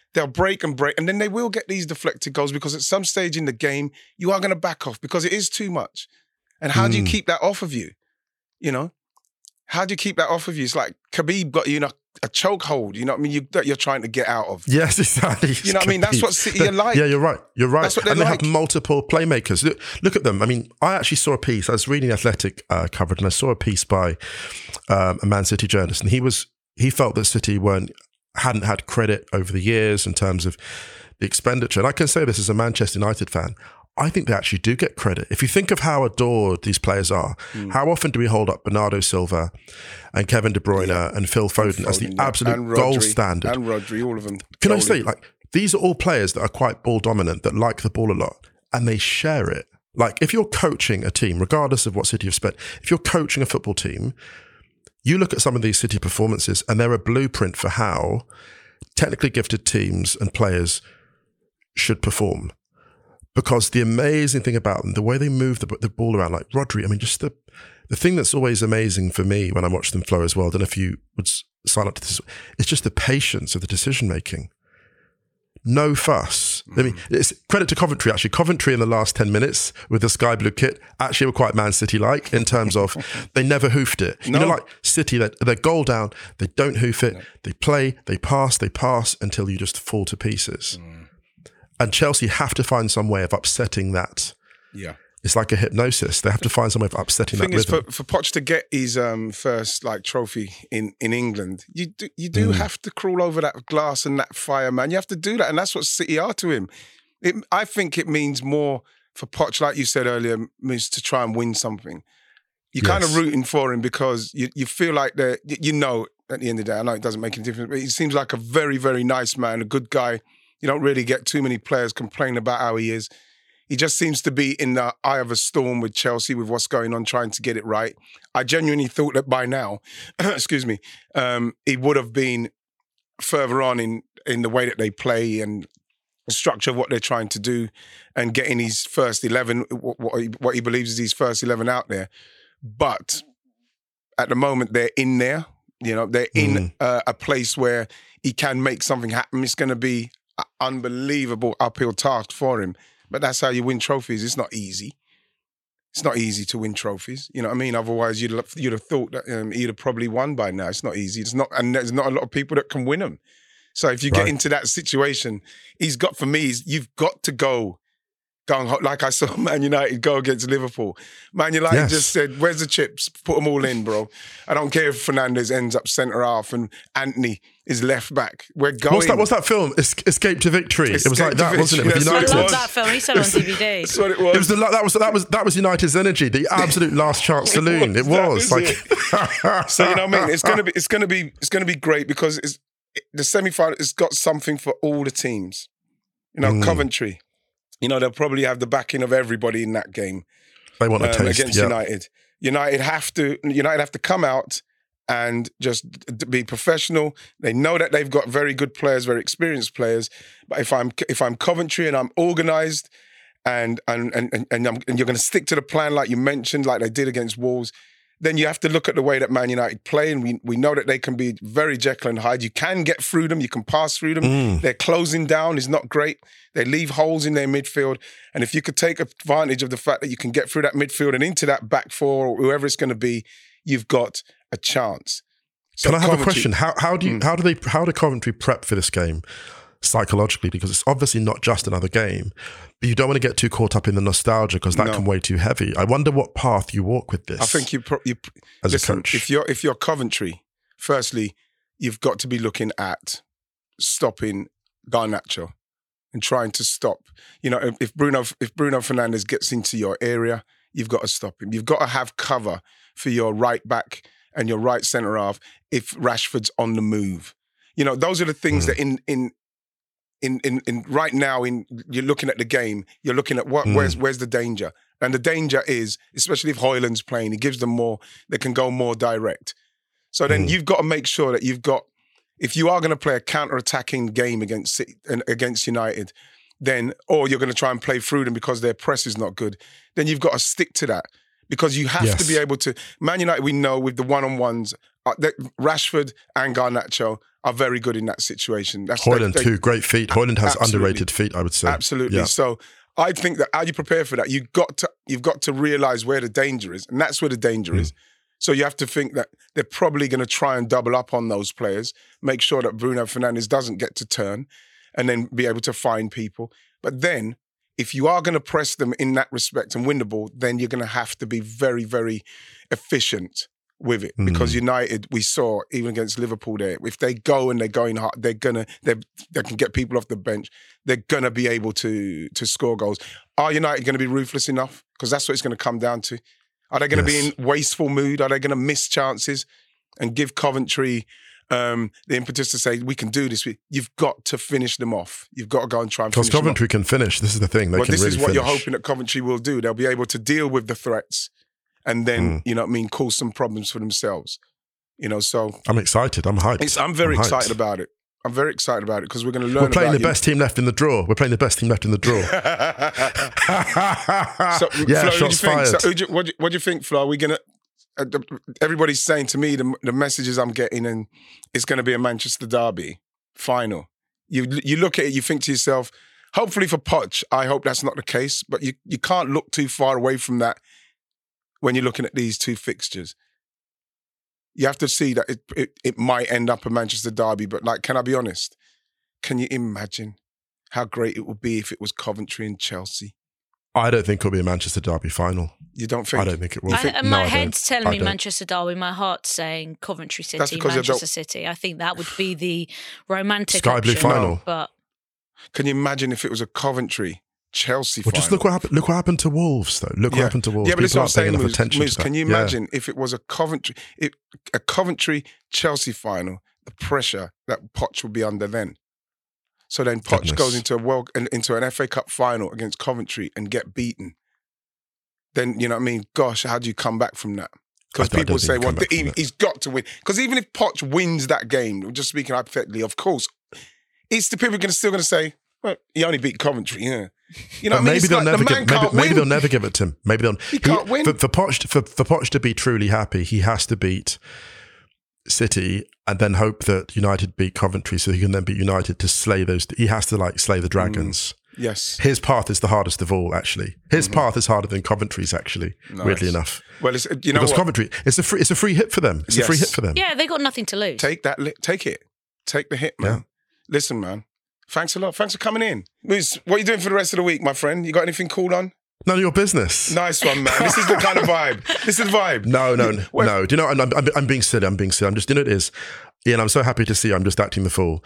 [SPEAKER 2] They'll break, and then they will get these deflected goals because at some stage in the game, you are going to back off because it is too much. And how do you keep that off of you? You know? How do you keep that off of you? It's like Khabib got you in a chokehold, you know what I mean, that you're trying to get out of.
[SPEAKER 4] Yes, exactly.
[SPEAKER 2] You know what I mean? That's what City are like.
[SPEAKER 4] Yeah, you're right.
[SPEAKER 2] That's what they're
[SPEAKER 4] and they
[SPEAKER 2] like.
[SPEAKER 4] have multiple playmakers. Look at them. I mean, I actually saw a piece. I was reading Athletic coverage, and I saw a piece by a Man City journalist, and he felt that City hadn't had credit over the years in terms of the expenditure. And I can say this as a Manchester United fan. I think they actually do get credit. If you think of how adored these players are, how often do we hold up Bernardo Silva and Kevin De Bruyne and Phil Foden as the absolute gold standard?
[SPEAKER 2] And Rodri, all of them.
[SPEAKER 4] Can I say, like, these are all players that are quite ball dominant, that like the ball a lot, and they share it. Like, if you're coaching a team, regardless of what City have spent, if you're coaching a football team, you look at some of these City performances and they're a blueprint for how technically gifted teams and players should perform. Because the amazing thing about them, the way they move the ball around, like Rodri, I mean, just the thing that's always amazing for me when I watch them flow as well, I don't know if you would sign up to this, it's just the patience of the decision-making. No fuss. I mean, it's credit to Coventry, actually. Coventry in the last 10 minutes with the sky blue kit actually were quite Man City-like in terms of they never hoofed it. No. You know, like City, they're goal down, they don't hoof it, they play, they pass until you just fall to pieces. And Chelsea have to find some way of upsetting that. Yeah. It's like a hypnosis. They have to find some way of upsetting that rhythm.
[SPEAKER 2] For Poch to get his first trophy in England, you do have to crawl over that glass and that fire, man. You have to do that, and that's what City are to him. I think it means more for Poch, like you said earlier, means to try and win something. You're kind of rooting for him because you feel like at the end of the day, I know it doesn't make any difference, but he seems like a very, very nice man, a good guy. You don't really get too many players complaining about how he is. He just seems to be in the eye of a storm with Chelsea, with what's going on, trying to get it right. I genuinely thought that by now, excuse me, he would have been further on in the way that they play and the structure of what they're trying to do and getting his first 11, what he believes is his first 11 out there. But at the moment, they're in there. You know, they're in a place where he can make something happen. It's going to be an unbelievable uphill task for him. But that's how you win trophies. It's not easy. It's not easy to win trophies. You know what I mean? Otherwise, you'd have thought that he'd have probably won by now. It's not easy. And there's not a lot of people that can win them. So if you get into that situation, you've got to go. Like I saw Man United go against Liverpool. Man United just said, where's the chips? Put them all in, bro. I don't care if Fernandes ends up centre half and Anthony is left back. We're going.
[SPEAKER 4] What's that film? Escape to Victory. It was like that, wasn't it? With United.
[SPEAKER 3] I love that film. He said on DVD.
[SPEAKER 2] That's what it was.
[SPEAKER 4] That was United's energy. The absolute last chance saloon. It was like.
[SPEAKER 2] So you know what I mean? It's gonna be great because the semi-final has got something for all the teams. You know, Coventry. You know, they'll probably have the backing of everybody in that game.
[SPEAKER 4] They want a taste
[SPEAKER 2] against United. United have to come out and just be professional. They know that they've got very good players, very experienced players. But if I'm Coventry and I'm organised and you're going to stick to the plan like you mentioned, like they did against Wolves, then you have to look at the way that Man United play, and we know that they can be very Jekyll and Hyde. You can get through them, you can pass through them. Their closing down is not great. They leave holes in their midfield, and if you could take advantage of the fact that you can get through that midfield and into that back four or whoever it's going to be, you've got a chance. So
[SPEAKER 4] can I have a question? How do Coventry prep for this game psychologically? Because it's obviously not just another game, but you don't want to get too caught up in the nostalgia because that can weigh too heavy. I wonder what path you walk with this.
[SPEAKER 2] I think you as a coach, if you're Coventry, firstly, you've got to be looking at stopping Garnacho and trying to stop. You know, if Bruno Fernandes gets into your area, you've got to stop him. You've got to have cover for your right back and your right centre half if Rashford's on the move. You know, those are the things that in right now, you're looking at the game, you're looking at where's the danger. And the danger is, especially if Højlund's playing, he gives them more, they can go more direct. So then you've got to make sure that if you are going to play a counter-attacking game against United, then, or you're going to try and play through them because their press is not good, then you've got to stick to that. Because you have to be able to, Man United, we know with the one-on-ones, that Rashford and Garnacho are very good in that situation.
[SPEAKER 4] Højlund too, great feet. Højlund has underrated feet, I would say.
[SPEAKER 2] Absolutely. Yeah. So I think that how you prepare for that, you've got to realize where the danger is, and that's where the danger is. So you have to think that they're probably going to try and double up on those players, make sure that Bruno Fernandes doesn't get to turn, and then be able to find people. But then, if you are going to press them in that respect and win the ball, then you're going to have to be very, very efficient with it. Because United, we saw, even against Liverpool there, if they go and they're going hard, they can get people off the bench. They're going to be able to score goals. Are United going to be ruthless enough? Because that's what it's going to come down to. Are they going to be in wasteful mood? Are they going to miss chances and give Coventry the impetus to say, we can do this? You've got to finish them off. You've got to go and try and finish them off.
[SPEAKER 4] Because Coventry can finish. This is the thing. They can really finish. This is what
[SPEAKER 2] you're hoping that Coventry will do. They'll be able to deal with the threats and then, you know what I mean, cause some problems for themselves. You know, so...
[SPEAKER 4] I'm excited. I'm hyped.
[SPEAKER 2] I'm very excited about it. I'm very excited about it because we're going to learn.
[SPEAKER 4] We're playing the best team left in the draw. We're playing the best team left in the draw.
[SPEAKER 2] So, Flo, shots fired. So, what do you think, Flo? Are we going to? Everybody's saying to me the messages I'm getting, and it's going to be a Manchester derby final. You look at it, you think to yourself, hopefully for Poch, I hope that's not the case. But you can't look too far away from that when you're looking at these two fixtures. You have to see that it might end up a Manchester derby, but like, can I be honest? Can you imagine how great it would be if it was Coventry and Chelsea?
[SPEAKER 4] I don't think it'll be a Manchester derby final.
[SPEAKER 2] You don't think?
[SPEAKER 4] I don't think it will.
[SPEAKER 3] My head's telling me Manchester derby, my heart's saying Coventry City, Manchester City. I think that would be the romantic
[SPEAKER 4] Sky Blue
[SPEAKER 3] option,
[SPEAKER 4] final.
[SPEAKER 3] But
[SPEAKER 2] can you imagine if it was a Coventry Chelsea final?
[SPEAKER 4] Just look what happened to Wolves, though. Look what happened to Wolves.
[SPEAKER 2] Yeah, but it's not saying,
[SPEAKER 4] enough attention to that.
[SPEAKER 2] Can you imagine if it was a Coventry Chelsea final, the pressure that Poch would be under then? So then Poch goes into an FA Cup final against Coventry and get beaten. Then, you know what I mean? Gosh, how do you come back from that? Because people say, well, he's got to win. Because even if Poch wins that game, just speaking hypothetically, of course, it's the people still going to say, well, he only beat Coventry, yeah. You know what I mean?
[SPEAKER 4] Maybe they'll never give it to him.
[SPEAKER 2] He can't win.
[SPEAKER 4] For Poch to be truly happy, he has to beat City and then hope that United beat Coventry so he can then beat United to slay those. He has to slay the dragons.
[SPEAKER 2] Yes.
[SPEAKER 4] His path is the hardest of all, actually. His path is harder than Coventry's, actually, weirdly enough.
[SPEAKER 2] Well, because
[SPEAKER 4] Coventry, it's a free hit for them. It's a free hit for them.
[SPEAKER 3] Yeah, they got nothing to lose.
[SPEAKER 2] Take it. Take the hit, man. Yeah. Listen, man. Thanks a lot. Thanks for coming in. Moose, what are you doing for the rest of the week, my friend? You got anything cool on?
[SPEAKER 4] None of your business.
[SPEAKER 2] Nice one, man. This is the kind of vibe. This is the vibe.
[SPEAKER 4] No. Do you know, I'm being silly. I'm just, you know what it is? Ian, I'm so happy to see you. I'm just acting the fool.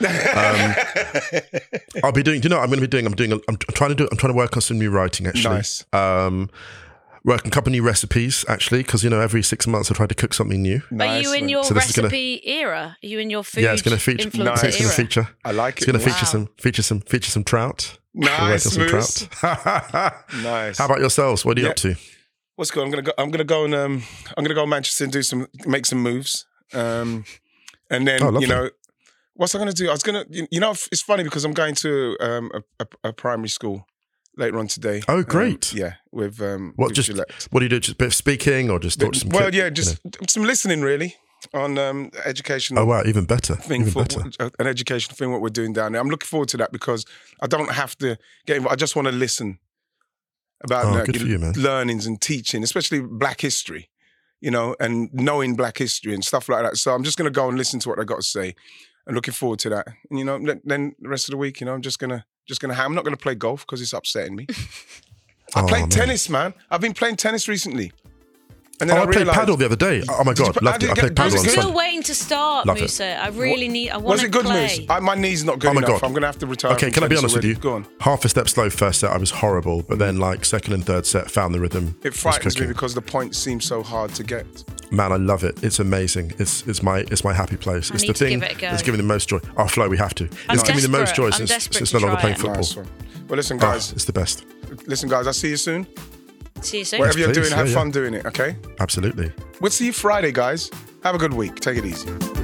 [SPEAKER 4] I'll be doing, do you know what I'm going to be doing? I'm trying to work on some new writing, actually.
[SPEAKER 2] Nice.
[SPEAKER 4] Working a couple of new recipes, actually, because, you know, every 6 months I try to cook something new.
[SPEAKER 3] Are you in your recipe era? Are you in your food?
[SPEAKER 4] Yeah, it's going to feature. It's going to feature.
[SPEAKER 2] I like it.
[SPEAKER 4] It's going to feature some trout.
[SPEAKER 2] Nice,
[SPEAKER 4] some trout.
[SPEAKER 2] Nice.
[SPEAKER 4] How about yourselves? What are you up to?
[SPEAKER 2] What's good? I'm gonna go to Manchester and make some moves. And then you know, what's I gonna do? I was gonna, you know, it's funny because I'm going to a primary school later on today.
[SPEAKER 4] Oh, great!
[SPEAKER 2] Yeah, with
[SPEAKER 4] what do you do? Just a bit of speaking or just talk to some
[SPEAKER 2] kids, just some listening really on education.
[SPEAKER 4] Oh wow, even better.
[SPEAKER 2] An education thing. What we're doing down there. I'm looking forward to that because I don't have to get involved. I just want to listen about
[SPEAKER 4] good for you, man.
[SPEAKER 2] Learnings and teaching, especially Black history. You know, and knowing Black history and stuff like that. So I'm just going to go and listen to what they got to say, and looking forward to that. And you know, then the rest of the week, you know, I'm just gonna. I'm not gonna play golf because it's upsetting me. I played tennis, man. I've been playing tennis recently. And then
[SPEAKER 4] I played paddle the other day. Oh my God, loved it. I played paddle.
[SPEAKER 3] I'm still waiting to start, Musa. I really need. I want to play.
[SPEAKER 2] Was it good, Moose? My knee's not good enough. God. I'm gonna have to retire.
[SPEAKER 4] Okay, can I be honest with you?
[SPEAKER 2] Go on.
[SPEAKER 4] Half a step slow first set, I was horrible, but then like second and third set, found the rhythm.
[SPEAKER 2] It frightens me because the points seem so hard to get.
[SPEAKER 4] Man, I love it. It's amazing. It's my happy place. It's the thing that's giving the most joy. Our Flo, we have to. It's giving me the most joy since no longer playing football.
[SPEAKER 2] Nice one. Well, listen, guys.
[SPEAKER 4] It's the best.
[SPEAKER 2] Listen, guys. I'll see you soon.
[SPEAKER 3] See you soon.
[SPEAKER 2] Whatever you're doing, have fun doing it, okay?
[SPEAKER 4] Absolutely.
[SPEAKER 2] We'll see you Friday, guys. Have a good week. Take it easy.